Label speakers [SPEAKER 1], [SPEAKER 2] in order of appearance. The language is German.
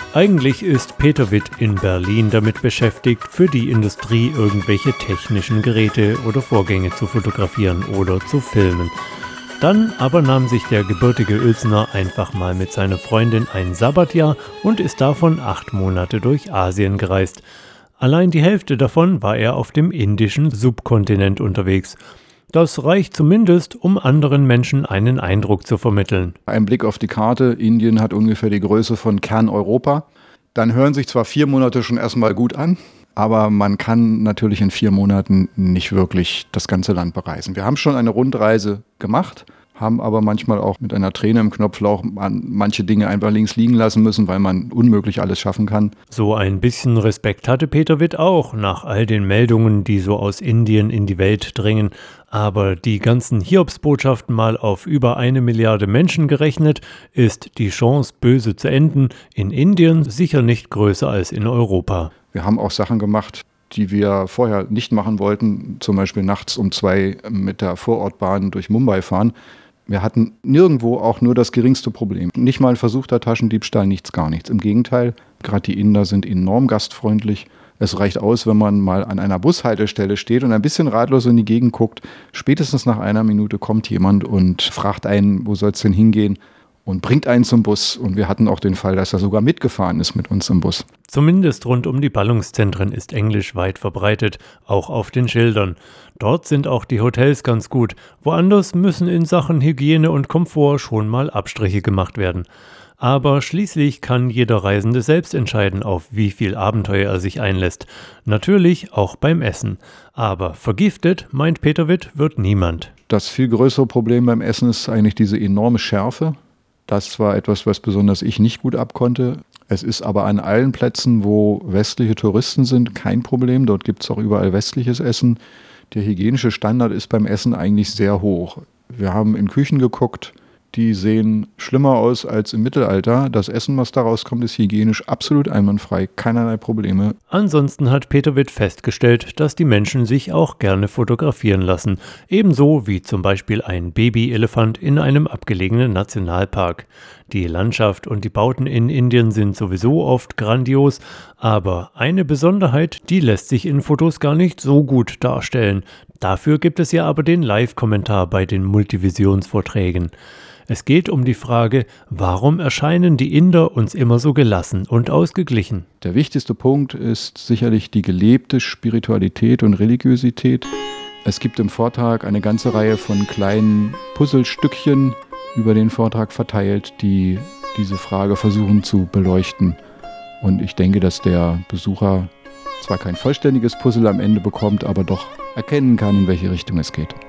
[SPEAKER 1] Eigentlich ist Peter Witt in Berlin damit beschäftigt, für die Industrie irgendwelche technischen Geräte oder Vorgänge zu fotografieren oder zu filmen. Dann aber nahm sich der gebürtige Uelzener einfach mal mit seiner Freundin ein Sabbatjahr und ist davon 8 Monate durch Asien gereist. Allein die Hälfte davon war er auf dem indischen Subkontinent unterwegs. Das reicht zumindest, um anderen Menschen einen Eindruck zu vermitteln.
[SPEAKER 2] Ein Blick auf die Karte, Indien hat ungefähr die Größe von Kerneuropa. Dann hören sich zwar 4 Monate schon erstmal gut an, aber man kann natürlich in 4 Monaten nicht wirklich das ganze Land bereisen. Wir haben schon eine Rundreise gemacht, haben aber manchmal auch mit einer Träne im Knopfloch manche Dinge einfach links liegen lassen müssen, weil man unmöglich alles schaffen kann.
[SPEAKER 1] So ein bisschen Respekt hatte Peter Witt auch, nach all den Meldungen, die so aus Indien in die Welt dringen. Aber die ganzen Hiobsbotschaften mal auf über 1 Milliarde Menschen gerechnet, ist die Chance, böse zu enden, in Indien sicher nicht größer als in Europa.
[SPEAKER 2] Wir haben auch Sachen gemacht, die wir vorher nicht machen wollten, zum Beispiel nachts um 2 mit der Vorortbahn durch Mumbai fahren. Wir hatten nirgendwo auch nur das geringste Problem. Nicht mal ein versuchter Taschendiebstahl, nichts, gar nichts. Im Gegenteil, gerade die Inder sind enorm gastfreundlich. Es reicht aus, wenn man mal an einer Bushaltestelle steht und ein bisschen ratlos in die Gegend guckt. Spätestens nach 1 Minute kommt jemand und fragt einen, wo soll es denn hingehen? Und bringt einen zum Bus. Und wir hatten auch den Fall, dass er sogar mitgefahren ist mit uns im Bus.
[SPEAKER 1] Zumindest rund um die Ballungszentren ist Englisch weit verbreitet, auch auf den Schildern. Dort sind auch die Hotels ganz gut. Woanders müssen in Sachen Hygiene und Komfort schon mal Abstriche gemacht werden. Aber schließlich kann jeder Reisende selbst entscheiden, auf wie viel Abenteuer er sich einlässt. Natürlich auch beim Essen. Aber vergiftet, meint Peter Witt, wird niemand.
[SPEAKER 2] Das viel größere Problem beim Essen ist eigentlich diese enorme Schärfe. Das war etwas, was besonders ich nicht gut abkonnte. Es ist aber an allen Plätzen, wo westliche Touristen sind, kein Problem. Dort gibt es auch überall westliches Essen. Der hygienische Standard ist beim Essen eigentlich sehr hoch. Wir haben in Küchen geguckt, die sehen schlimmer aus als im Mittelalter. Das Essen, was daraus kommt, ist hygienisch absolut einwandfrei, keinerlei Probleme.
[SPEAKER 1] Ansonsten hat Peter Witt festgestellt, dass die Menschen sich auch gerne fotografieren lassen. Ebenso wie zum Beispiel ein Babyelefant in einem abgelegenen Nationalpark. Die Landschaft und die Bauten in Indien sind sowieso oft grandios, aber eine Besonderheit, die lässt sich in Fotos gar nicht so gut darstellen. Dafür gibt es ja aber den Live-Kommentar bei den Multivisionsvorträgen. Es geht um die Frage, warum erscheinen die Inder uns immer so gelassen und ausgeglichen?
[SPEAKER 2] Der wichtigste Punkt ist sicherlich die gelebte Spiritualität und Religiosität. Es gibt im Vortrag eine ganze Reihe von kleinen Puzzlestückchen über den Vortrag verteilt, die diese Frage versuchen zu beleuchten. Und ich denke, dass der Besucher zwar kein vollständiges Puzzle am Ende bekommt, aber doch erkennen kann, in welche Richtung es geht.